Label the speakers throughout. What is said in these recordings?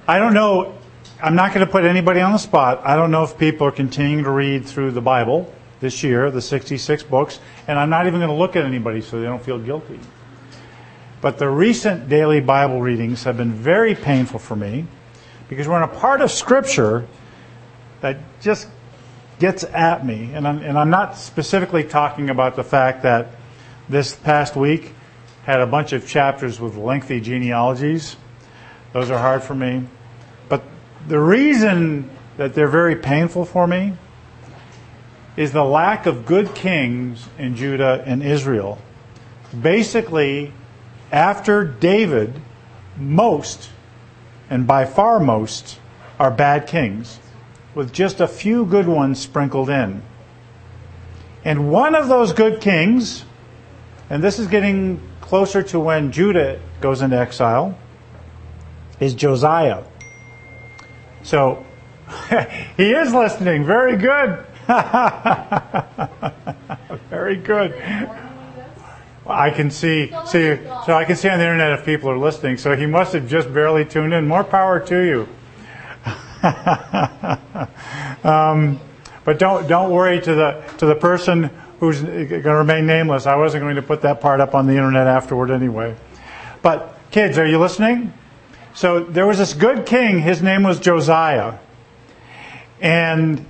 Speaker 1: I don't know. I'm not going to put anybody on the spot. I don't know if people are continuing to read through the Bible this year, the 66 books, and I'm not even going to look at anybody so they don't feel guilty. But the recent daily Bible readings have been very painful for me because we're in a part of Scripture that just gets at me. And I'm not specifically talking about the fact that this past week had a bunch of chapters with lengthy genealogies. Those are hard for me. But the reason that they're very painful for me is the lack of good kings in Judah and Israel. Basically, after David, most, and by far most, are bad kings, with just a few good ones sprinkled in. And one of those good kings, and this is getting closer to when Judah goes into exile, is Josiah. So, he is listening. Very good. Very good. I can see, so I can see on the internet if people are listening. So he must have just barely tuned in. More power to you. But don't worry to the person who's going to remain nameless. I wasn't going to put that part up on the internet afterward anyway. But kids, are you listening? So there was this good king. His name was Josiah, and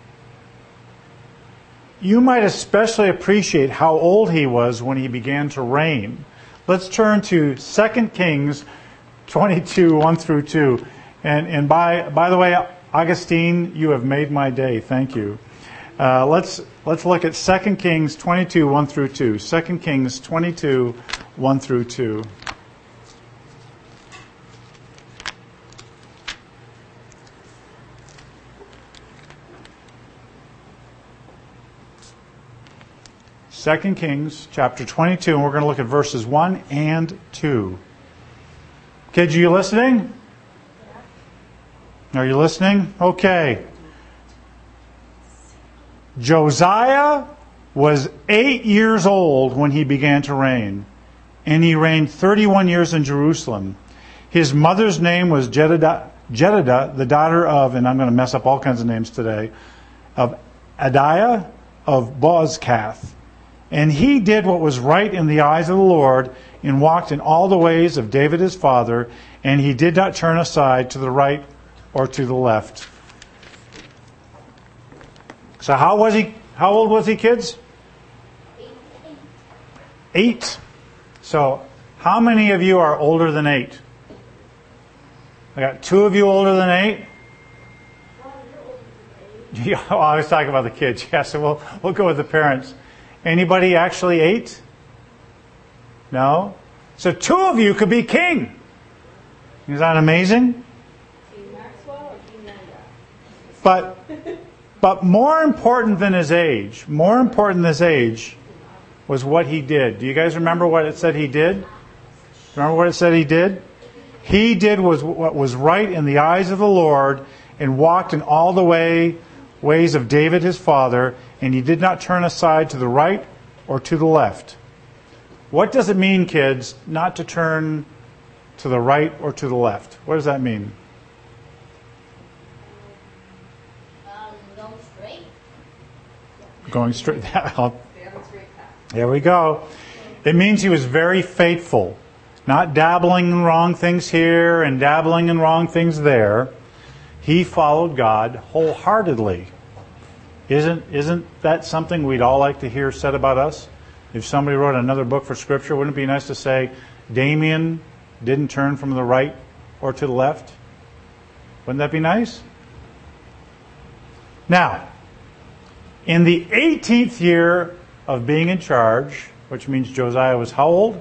Speaker 1: you might especially appreciate how old he was when he began to reign. Let's turn to 2 Kings 22, 1 through 2. And by the way, Augustine, you have made my day. Thank you. Let's look at 2 Kings 22, 1 through 2. 2 Kings 22, 1 through 2. Second Kings chapter 22, and we're going to look at verses 1 and 2. Kids, are you listening? Are you listening? Okay. Josiah was 8 years old when he began to reign, and he reigned 31 years in Jerusalem. His mother's name was Jedidah, the daughter of, and I'm going to mess up all kinds of names today, of Adiah of Bozkath. And he did what was right in the eyes of the Lord, and walked in all the ways of David his father, and he did not turn aside to the right or to the left. So how old was he, kids? 8. So how many of you are older than 8? I got 2 of you older than 8. Yeah, well, I was talking about the kids. Yeah, so we'll go with the parents. Anybody actually 8? No? So 2 of you could be king. Is that amazing? But more important than his age, was what he did. Do you guys remember what it said he did? Remember what it said he did? He did what was right in the eyes of the Lord, and walked in all the ways of David his father, and he did not turn aside to the right or to the left. What does it mean, kids, not to turn to the right or to the left? What does that mean? Going straight. There we go. It means he was very faithful, not dabbling in wrong things here and dabbling in wrong things there. He followed God wholeheartedly. Isn't that something we'd all like to hear said about us? If somebody wrote another book for Scripture, wouldn't it be nice to say, Damien didn't turn from the right or to the left? Wouldn't that be nice? Now, in the 18th year of being in charge, which means Josiah was how old?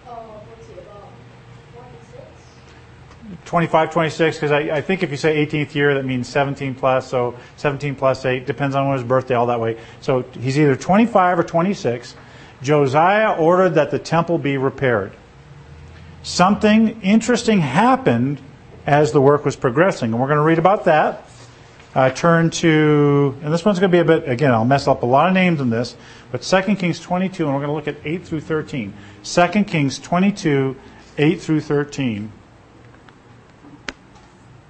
Speaker 1: 25, 26, because I think if you say 18th year, that means 17 plus, so 17 plus 8, depends on when his birthday, all that way. So he's either 25 or 26. Josiah ordered that the temple be repaired. Something interesting happened as the work was progressing, and we're going to read about that. Turn to, and this one's going to be a bit, again, I'll mess up a lot of names in this, but 2 Kings 22, and we're going to look at 8 through 13. 2 Kings 22, 8 through 13.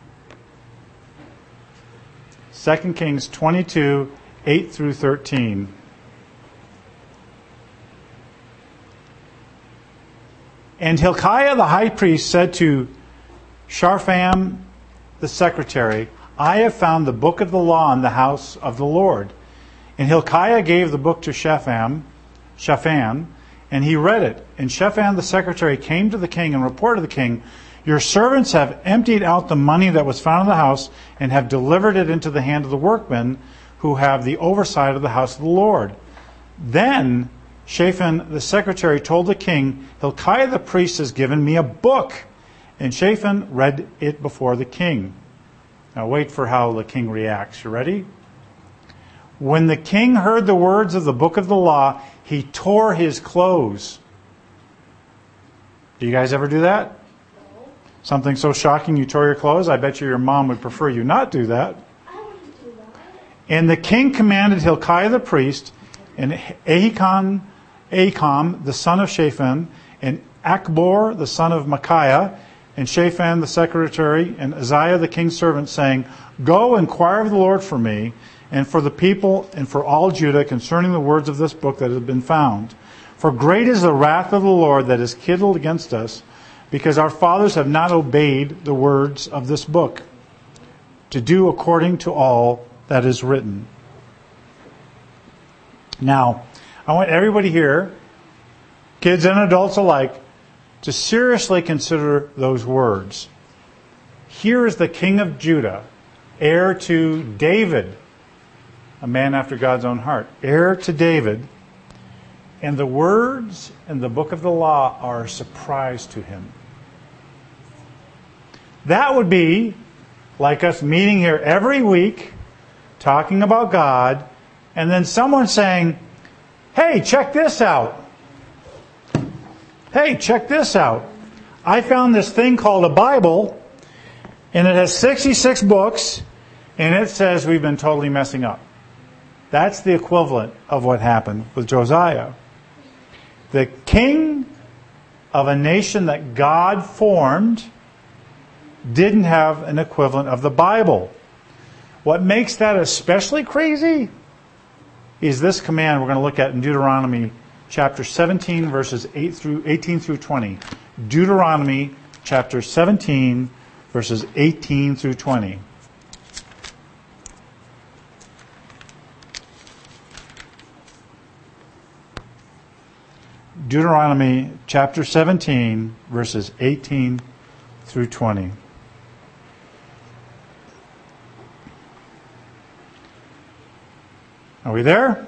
Speaker 1: 2 Kings 22, 8 through 13. And Hilkiah the high priest said to Shaphan the secretary, I have found the book of the law in the house of the Lord. And Hilkiah gave the book to Shaphan, and he read it. And Shaphan the secretary came to the king and reported to the king, your servants have emptied out the money that was found in the house and have delivered it into the hand of the workmen who have the oversight of the house of the Lord. Then Shaphan the secretary told the king, Hilkiah the priest has given me a book. And Shaphan read it before the king. Now wait for how the king reacts. You ready? When the king heard the words of the book of the law, he tore his clothes. Do you guys ever do that?
Speaker 2: No.
Speaker 1: Something so shocking you tore your clothes? I bet you your mom would prefer you not do that.
Speaker 2: I wouldn't do that.
Speaker 1: And the king commanded Hilkiah the priest, and Ahikam the son of Shaphan, and Achbor the son of Micaiah, and Shaphan the secretary, and Uzziah the king's servant, saying, Go inquire of the Lord for me, and for the people, and for all Judah, concerning the words of this book that have been found. For great is the wrath of the Lord that is kindled against us, because our fathers have not obeyed the words of this book, to do according to all that is written. Now, I want everybody here, kids and adults alike, to seriously consider those words. Here is the king of Judah, heir to David, a man after God's own heart, heir to David, and the words in the book of the law are a surprise to him. That would be like us meeting here every week, talking about God, and then someone saying, Hey, check this out. Hey, check this out. I found this thing called a Bible, and it has 66 books, and it says we've been totally messing up. That's the equivalent of what happened with Josiah. The king of a nation that God formed didn't have an equivalent of the Bible. What makes that especially crazy is this command we're going to look at in Deuteronomy chapter 17, verses 18 through 20. Deuteronomy chapter 17, verses 18 through 20. Deuteronomy chapter 17, verses 18 through 20. Are we there?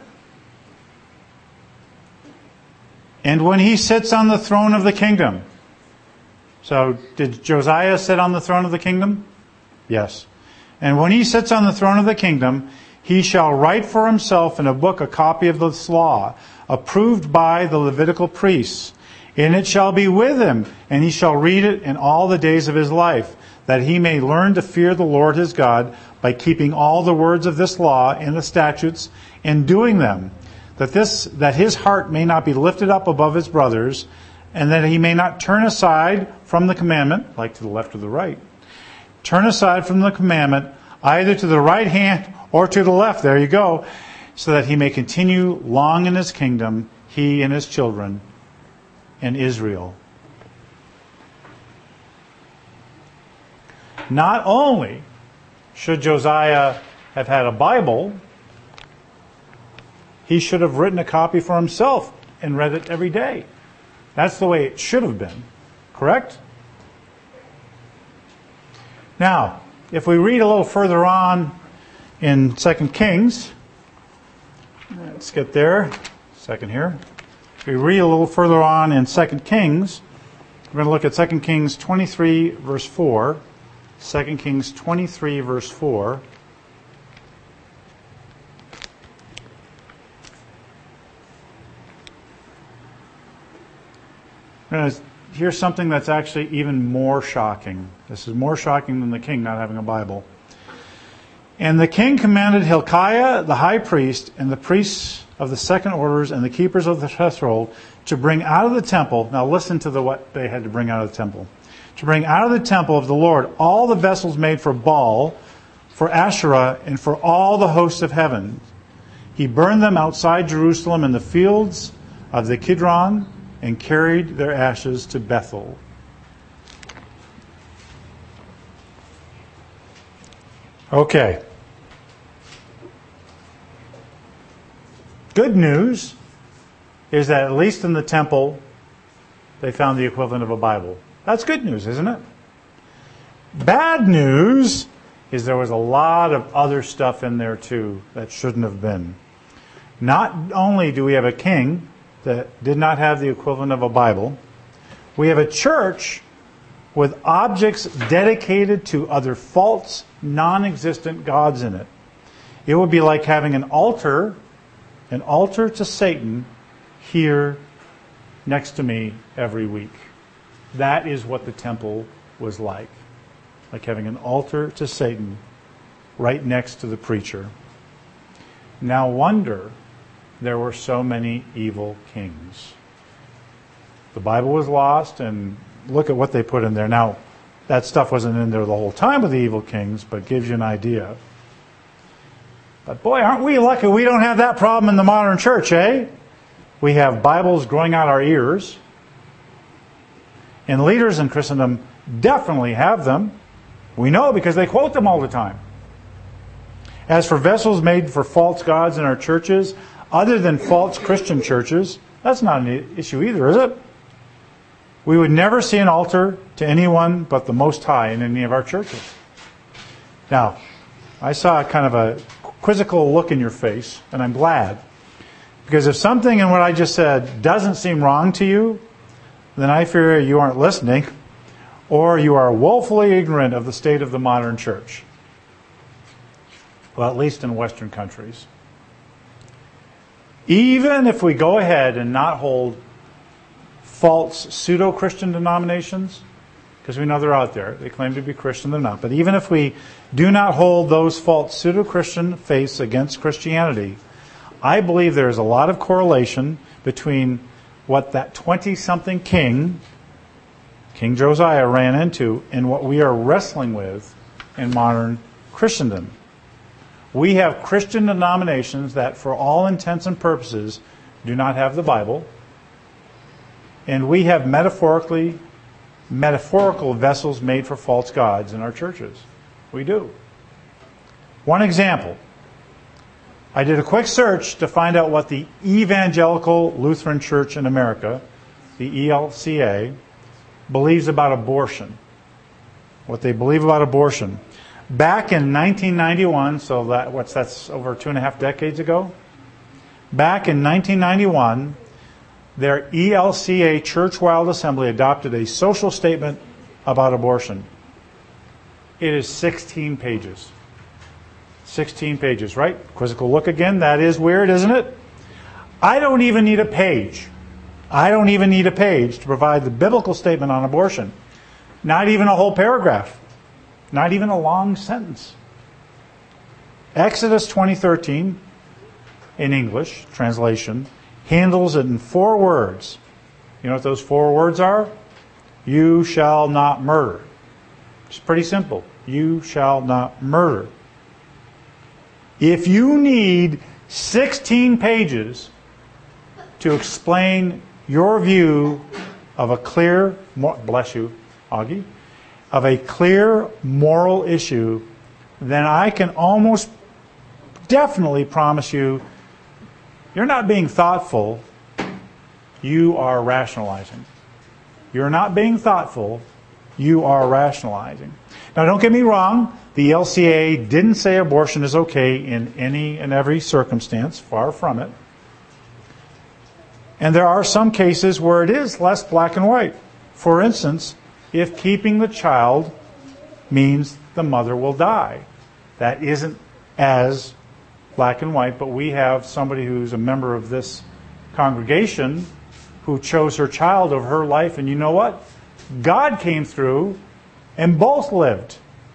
Speaker 1: And when he sits on the throne of the kingdom. So, did Josiah sit on the throne of the kingdom? Yes. And when he sits on the throne of the kingdom, he shall write for himself in a book a copy of this law, approved by the Levitical priests. And it shall be with him, and he shall read it in all the days of his life, that he may learn to fear the Lord his God by keeping all the words of this law and the statutes and doing them, that his heart may not be lifted up above his brothers, and that he may not turn aside from the commandment, like to the left or the right. Turn aside from the commandment, either to the right hand or to the left, there you go, so that he may continue long in his kingdom, he and his children, and Israel. Not only should Josiah have had a Bible, he should have written a copy for himself and read it every day. That's the way it should have been. Correct? Now, if we read a little further on in 2 Kings, let's get there. Second here. If we read a little further on in 2 Kings, we're going to look at 2 Kings 23, verse 4. 2 Kings 23, verse 4. Here's something that's actually even more shocking. This is more shocking than the king not having a Bible. And the king commanded Hilkiah the high priest and the priests of the second orders and the keepers of the threshold to bring out of the temple. Now listen to what they had to bring out of the temple. To bring out of the temple of the Lord all the vessels made for Baal, for Asherah, and for all the hosts of heaven. He burned them outside Jerusalem in the fields of the Kidron and carried their ashes to Bethel. Okay. Good news is that at least in the temple, they found the equivalent of a Bible. That's good news, isn't it? Bad news is there was a lot of other stuff in there too that shouldn't have been. Not only do we have a king that did not have the equivalent of a Bible, we have a church with objects dedicated to other false, non-existent gods in it. It would be like having an altar to Satan here next to me every week. That is what the temple was like having an altar to Satan right next to the preacher. No wonder there were so many evil kings. The Bible was lost, and look at what they put in there. Now, that stuff wasn't in there the whole time with the evil kings, but it gives you an idea. But boy, aren't we lucky we don't have that problem in the modern church, eh? We have Bibles growing out our ears. And leaders in Christendom definitely have them. We know because they quote them all the time. As for vessels made for false gods in our churches, other than false Christian churches, that's not an issue either, is it? We would never see an altar to anyone but the Most High in any of our churches. Now, I saw kind of a quizzical look in your face, and I'm glad. Because if something in what I just said doesn't seem wrong to you, then I fear you aren't listening, or you are woefully ignorant of the state of the modern church. Well, at least in Western countries. Even if we go ahead and not hold false pseudo-Christian denominations, because we know they're out there. They claim to be Christian, they're not. But even if we do not hold those false pseudo-Christian faiths against Christianity, I believe there is a lot of correlation between what that 20-something king, King Josiah, ran into and what we are wrestling with in modern Christendom. We have Christian denominations that, for all intents and purposes, do not have the Bible. And we have metaphorical vessels made for false gods in our churches. We do. One example. I did a quick search to find out what the Evangelical Lutheran Church in America, the ELCA, believes about abortion. What they believe about abortion. Back in 1991, so that's over 2.5 decades ago. Back in 1991, their ELCA Church-wide Assembly adopted a social statement about abortion. It is 16 pages. 16 pages, right? Quizzical look again. That is weird, isn't it? I don't even need a page. I don't even need a page to provide the biblical statement on abortion. Not even a whole paragraph. Not even a long sentence. Exodus 20:13, in English translation, handles it in 4 words. You know what those 4 words are? You shall not murder. It's pretty simple. You shall not murder. If you need 16 pages to explain your view of a clear, bless you, Augie, of a clear moral issue, then I can almost definitely promise you, you're not being thoughtful, you are rationalizing. You're not being thoughtful, you are rationalizing. Now don't get me wrong, the LCA didn't say abortion is okay in any and every circumstance, far from it. And there are some cases where it is less black and white. For instance, if keeping the child means the mother will die. That isn't as black and white, but we have somebody who's a member of this congregation who chose her child over her life, and you know what? God came through and both lived.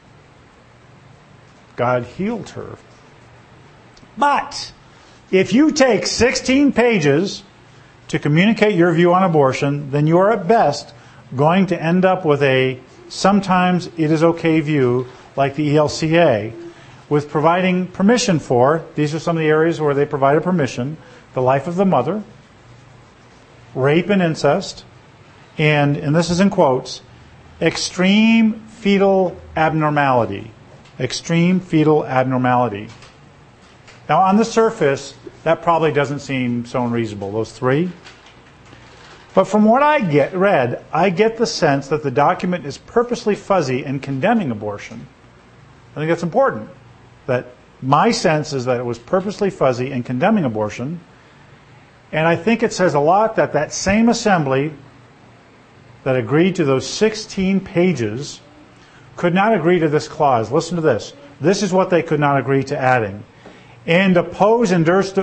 Speaker 1: God healed her. But if you take 16 pages to communicate your view on abortion, then you are at best going to end up with a sometimes it is okay view like the ELCA, with providing permission for, these are some of the areas where they provided permission, the life of the mother, rape and incest, and this is in quotes, extreme fetal abnormality. Extreme fetal abnormality. Now, on the surface, that probably doesn't seem so unreasonable, those three. But from what I read, I get the sense that the document is purposely fuzzy in condemning abortion. I think that's important. That my sense is that it was purposely fuzzy in condemning abortion. And I think it says a lot that that same assembly that agreed to those 16 pages could not agree to this clause. Listen to this. This is what they could not agree to adding. And oppose induced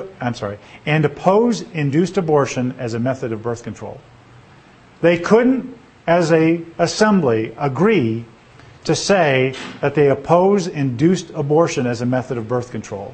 Speaker 1: abortion as a method of birth control. They couldn't, as a assembly, agree to say that they oppose induced abortion as a method of birth control.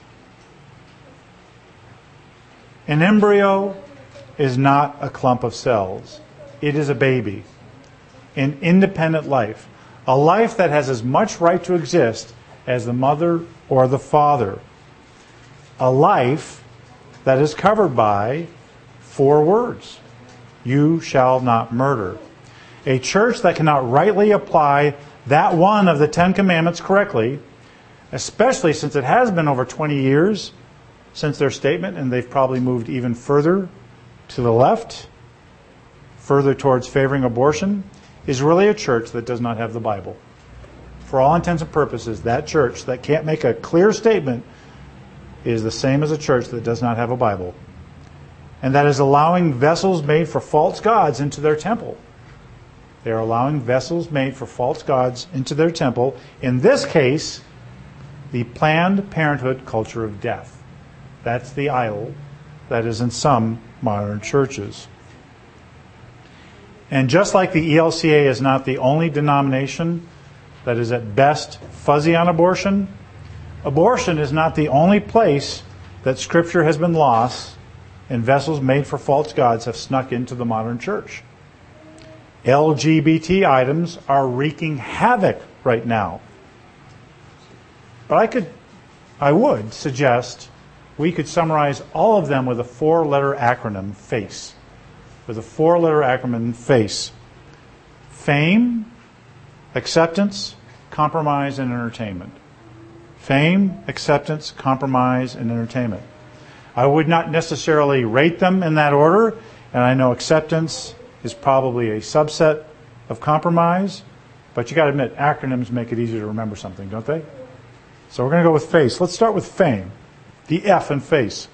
Speaker 1: An embryo is not a clump of cells. It is a baby, an independent life, a life that has as much right to exist as the mother or the father. A life that is covered by 4 words. You shall not murder. A church that cannot rightly apply that one of the 10 commandments correctly, especially since it has been over 20 years since their statement, and they've probably moved even further to the left, further towards favoring abortion, is really a church that does not have the Bible. For all intents and purposes, that church that can't make a clear statement is the same as a church that does not have a Bible. And that is allowing vessels made for false gods into their temple. They are allowing vessels made for false gods into their temple. In this case, the Planned Parenthood culture of death. That's the idol that is in some modern churches. And just like the ELCA is not the only denomination that is at best fuzzy on abortion, abortion is not the only place that Scripture has been lost and vessels made for false gods have snuck into the modern church. LGBT items are wreaking havoc right now. But I would suggest we could summarize all of them with a 4-letter acronym, FACE. With a 4-letter acronym, FACE. Fame, acceptance, compromise, and entertainment. Fame, acceptance, compromise, and entertainment. I would not necessarily rate them in that order, and I know acceptance is probably a subset of compromise, but you got to admit, acronyms make it easier to remember something, don't they? So we're going to go with FACE. Let's start with fame, the F in FACE.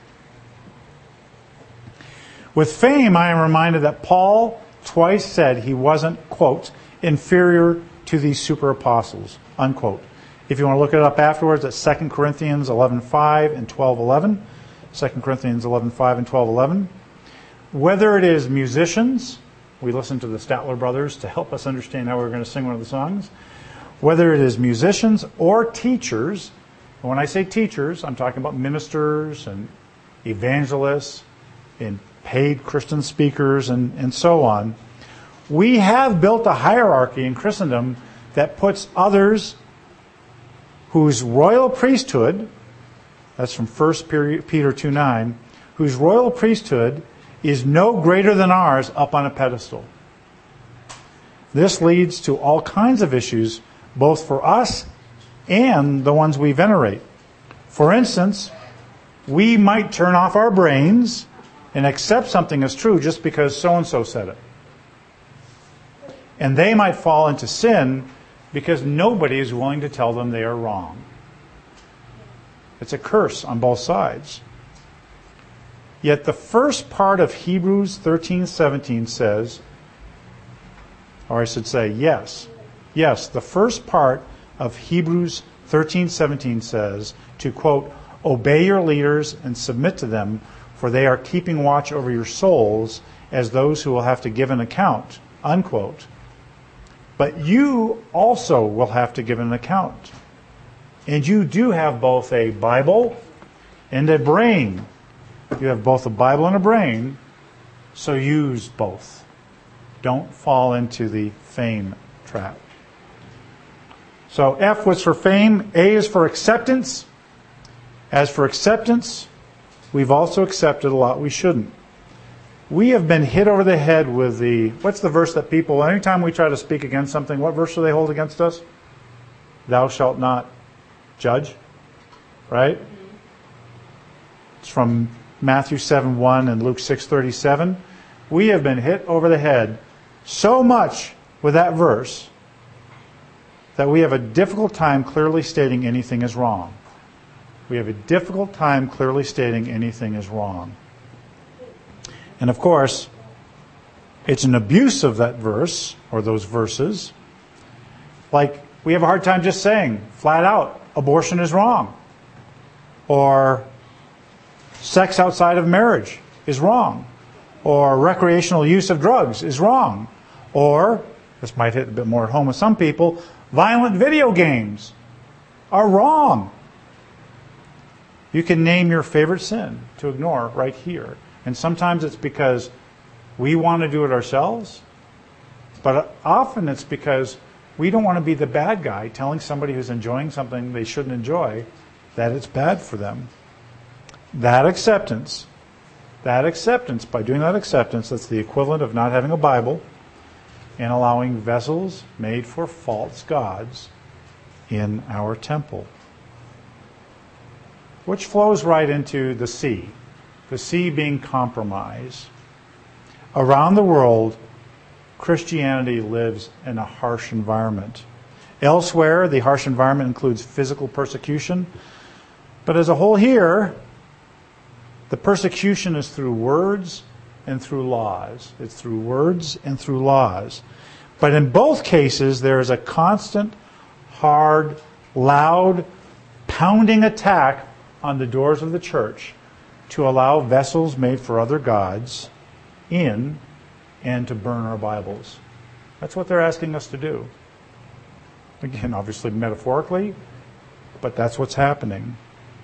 Speaker 1: With fame, I am reminded that Paul twice said he wasn't, quote, inferior to these super apostles, unquote. If you want to look it up afterwards, it's 2 Corinthians 11:5 and 12:11. 2 Corinthians 11:5 and 12:11. Whether it is musicians, we listen to the Statler Brothers to help us understand how we're going to sing one of the songs. Whether it is musicians or teachers, and when I say teachers, I'm talking about ministers and evangelists and paid Christian speakers and so on. We have built a hierarchy in Christendom that puts others whose royal priesthood, that's from 1 Peter 2:9, whose royal priesthood is no greater than ours, up on a pedestal. This leads to all kinds of issues, both for us and the ones we venerate. For instance, we might turn off our brains and accept something as true just because so-and-so said it. And they might fall into sin because nobody is willing to tell them they are wrong. It's a curse on both sides. Yet the first part of Hebrews 13:17 says, or I should say, yes, the first part of Hebrews 13:17 says to, quote, obey your leaders and submit to them, for they are keeping watch over your souls as those who will have to give an account, unquote. But you also will have to give an account. And you do have both a Bible and a brain. You have both a Bible and a brain, so use both. Don't fall into the fame trap. So F was for fame. A is for acceptance. As for acceptance, we've also accepted a lot we shouldn't. We have been hit over the head with what's the verse that people, anytime we try to speak against something, what verse do they hold against us? Thou shalt not judge. Right? It's from Matthew 7:1 and Luke 6:37. We have been hit over the head so much with that verse that we have a difficult time clearly stating anything is wrong. We have a difficult time clearly stating anything is wrong. And of course, it's an abuse of that verse, or those verses. Like, we have a hard time just saying, flat out, abortion is wrong. Or sex outside of marriage is wrong. Or recreational use of drugs is wrong. Or, this might hit a bit more at home with some people, violent video games are wrong. You can name your favorite sin to ignore right here. And sometimes it's because we want to do it ourselves, but often it's because we don't want to be the bad guy telling somebody who's enjoying something they shouldn't enjoy that it's bad for them. That acceptance, by doing that acceptance, that's the equivalent of not having a Bible and allowing vessels made for false gods in our temple. Which flows right into the C being compromise. Around the world, Christianity lives in a harsh environment. Elsewhere, the harsh environment includes physical persecution. But as a whole here, the persecution is through words and through laws. It's through words and through laws. But in both cases, there is a constant, hard, loud, pounding attack on the doors of the church to allow vessels made for other gods in and to burn our Bibles. That's what they're asking us to do. Again, obviously metaphorically, but that's what's happening.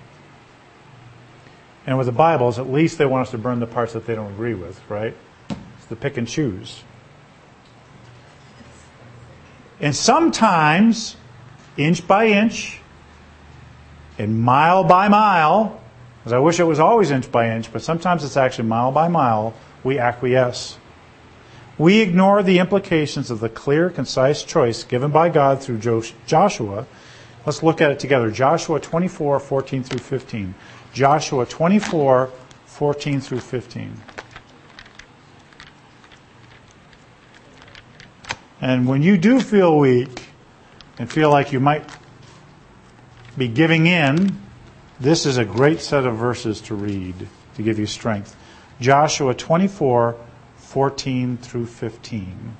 Speaker 1: And with the Bibles, at least they want us to burn the parts that they don't agree with, right? It's the pick and choose. And sometimes, inch by inch, and mile by mile, because I wish it was always inch by inch, but sometimes it's actually mile by mile, we acquiesce. We ignore the implications of the clear, concise choice given by God through Joshua. Let's look at it together. Joshua 24, 14 through 15. Joshua 24, 14 through 15. And when you do feel weak and feel like you might be giving in, this is a great set of verses to read to give you strength. Joshua 24, 14 through 15.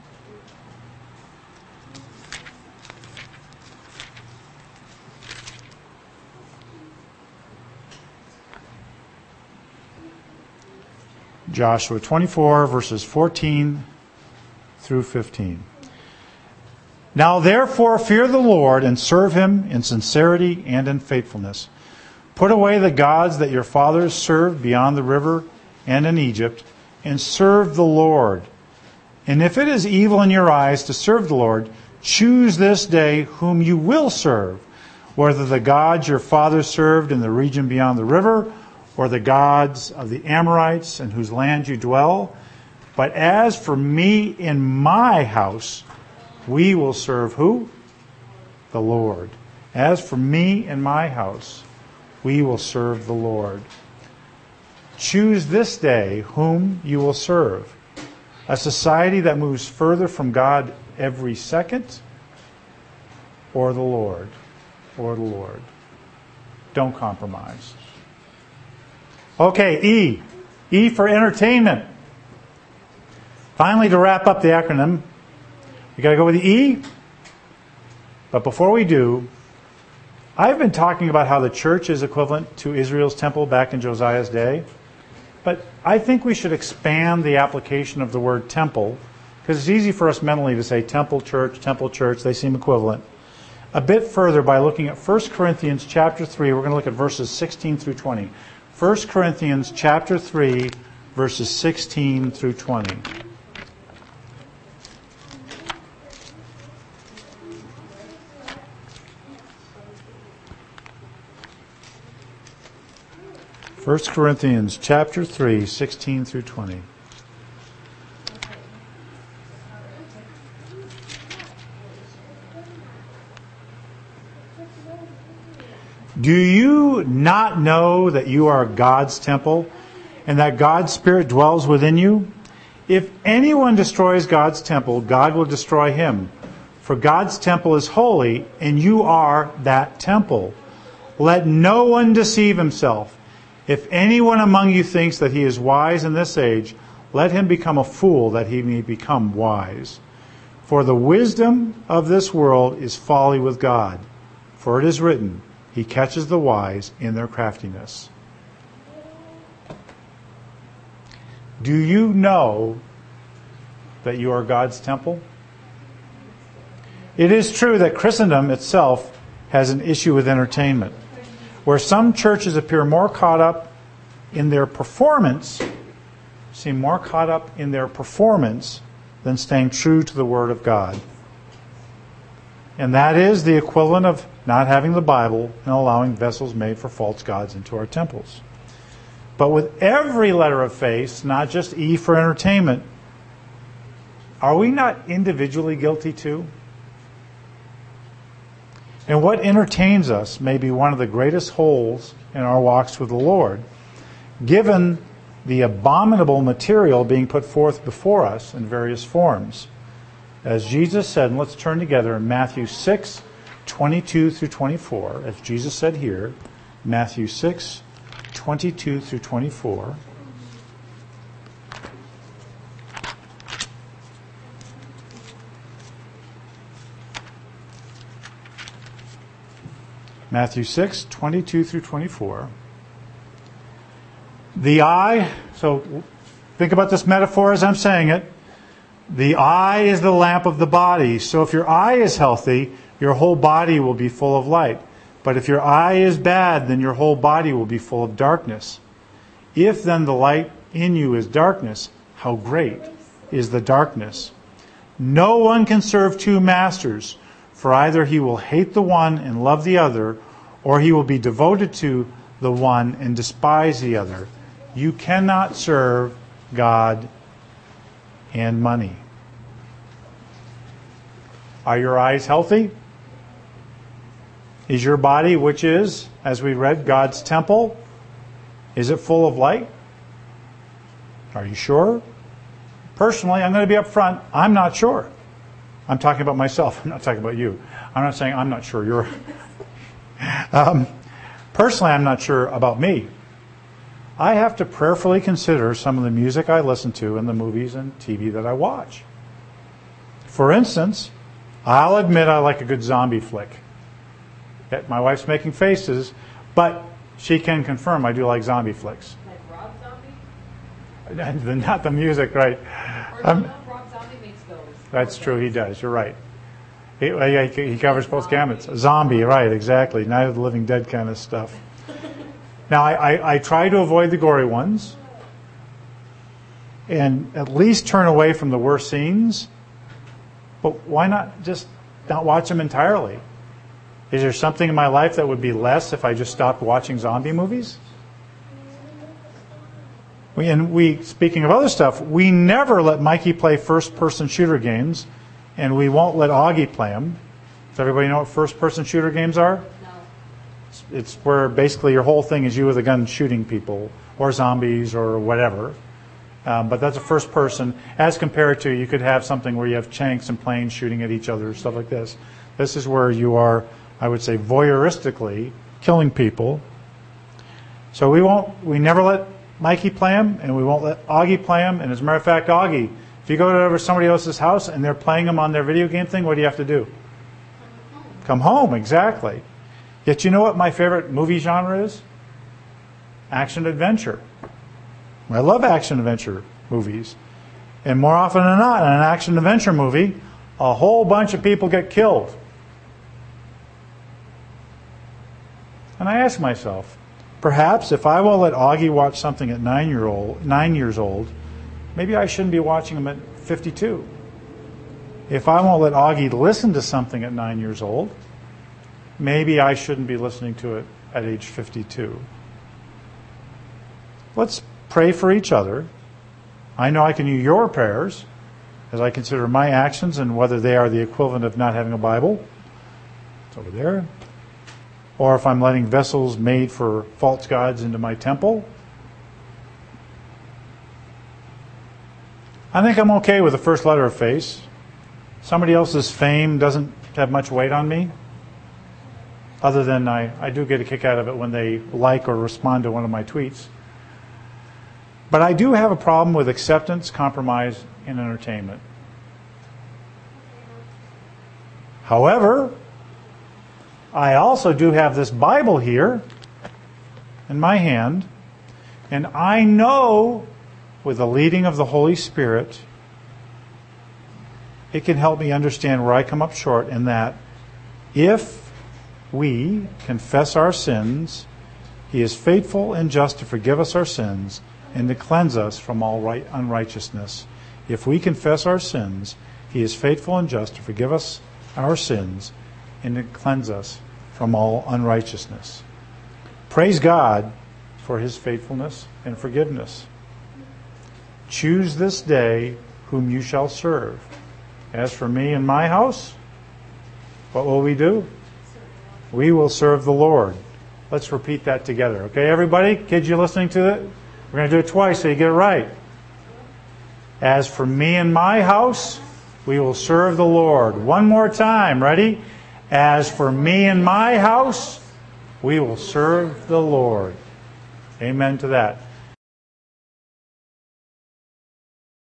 Speaker 1: Joshua 24, verses 14 through 15. Now therefore fear the Lord and serve him in sincerity and in faithfulness. Put away the gods that your fathers served beyond the river and in Egypt, and serve the Lord. And if it is evil in your eyes to serve the Lord, choose this day whom you will serve, whether the gods your fathers served in the region beyond the river, or the gods of the Amorites in whose land you dwell. But as for me and my house, we will serve who? The Lord. As for me and my house, we will serve the Lord. Choose this day whom you will serve. A society that moves further from God every second, or the Lord. Or the Lord. Don't compromise. Okay, E. E for entertainment. Finally, to wrap up the acronym, we got to go with the E. But before we do, I've been talking about how the church is equivalent to Israel's temple back in Josiah's day. But I think we should expand the application of the word temple, because it's easy for us mentally to say temple, church, they seem equivalent. A bit further by looking at 1 Corinthians chapter 3, we're going to look at verses 16 through 20. 1 Corinthians chapter 3, verses 16 through 20. 1 Corinthians chapter 3, 16 through 20. Do you not know that you are God's temple and that God's Spirit dwells within you? If anyone destroys God's temple, God will destroy him. For God's temple is holy, and you are that temple. Let no one deceive himself. If anyone among you thinks that he is wise in this age, let him become a fool that he may become wise. For the wisdom of this world is folly with God. For it is written, He catches the wise in their craftiness. Do you know that you are God's temple? It is true that Christendom itself has an issue with entertainment, where some churches appear more caught up in their performance, than staying true to the Word of God. And that is the equivalent of not having the Bible and allowing vessels made for false gods into our temples. But with every letter of faith, not just E for entertainment, are we not individually guilty too? And what entertains us may be one of the greatest holes in our walks with the Lord, given the abominable material being put forth before us in various forms. As Jesus said, and let's turn together in Matthew 6, 22 through 24, as Jesus said here, Matthew 6, 22 through 24. Matthew 6, 22 through 24. The eye, so think about this metaphor as I'm saying it. The eye is the lamp of the body. So if your eye is healthy, your whole body will be full of light. But if your eye is bad, then your whole body will be full of darkness. If then the light in you is darkness, how great is the darkness? No one can serve two masters, for either he will hate the one and love the other, or he will be devoted to the one and despise the other. You cannot serve God and money. Are your eyes healthy? Is your body, which is, as we read, God's temple, is it full of light? Are you sure? Personally, I'm going to be up front. I'm not sure. I'm talking about myself. I'm not talking about you. I'm not saying I'm not sure. You're. Personally, I'm not sure about me. I have to prayerfully consider some of the music I listen to and the movies and TV that I watch. For instance, I'll admit I like a good zombie flick. My wife's making faces, but she can confirm I do like zombie flicks.
Speaker 3: Like Rob Zombie?
Speaker 1: Not the music, right?
Speaker 3: Rob Zombie makes those.
Speaker 1: That's true, he does. You're right. He covers both gamuts. Zombie, right, exactly. Night of the Living Dead kind of stuff. Now, I try to avoid the gory ones and at least turn away from the worst scenes. But why not just not watch them entirely? Is there something in my life that would be less if I just stopped watching zombie movies? Speaking of other stuff, we never let Mikey play first-person shooter games, and we won't let Augie play them. Does everybody know what first-person shooter games are?
Speaker 3: No.
Speaker 1: It's where basically your whole thing is you with a gun shooting people, or zombies, or whatever. But that's a first person, as compared to you could have something where you have tanks and planes shooting at each other, stuff like this. This is where you are, I would say, voyeuristically killing people. So we never let Mikey play them, and we won't let Augie play them. And as a matter of fact, Augie, if you go to somebody else's house and they're playing them on their video game thing, what do you have to do? Come home, exactly. Yet you know what my favorite movie genre is? Action-adventure. I love action-adventure movies. And more often than not, in an action-adventure movie, a whole bunch of people get killed. And I ask myself, perhaps if I will let Augie watch something at 9 years old, maybe I shouldn't be watching him at 52. If I won't let Augie listen to something at 9 years old, maybe I shouldn't be listening to it at age 52. let's pray for each other. I know I can use your prayers as I consider my actions and whether they are the equivalent of not having a Bible. It's over there. Or if I'm letting vessels made for false gods into my temple. I think I'm okay with the first letter of faith. Somebody else's fame doesn't have much weight on me. Other than I do get a kick out of it when they like or respond to one of my tweets. But I do have a problem with acceptance, compromise, and entertainment. However, I also do have this Bible here in my hand, and I know with the leading of the Holy Spirit, it can help me understand where I come up short, in that if we confess our sins, He is faithful and just to forgive us our sins and to cleanse us from all unrighteousness. If we confess our sins, He is faithful and just to forgive us our sins and to cleanse us from all unrighteousness. Praise God for His faithfulness and forgiveness. Choose this day whom you shall serve. As for me and my house, what will we do? We will serve the Lord. Let's repeat that together. Okay, everybody? Kids, you listening to it? We're going to do it twice so you get it right. As for me and my house, we will serve the Lord. One more time. Ready? As for me and my house, we will serve the Lord. Amen to that.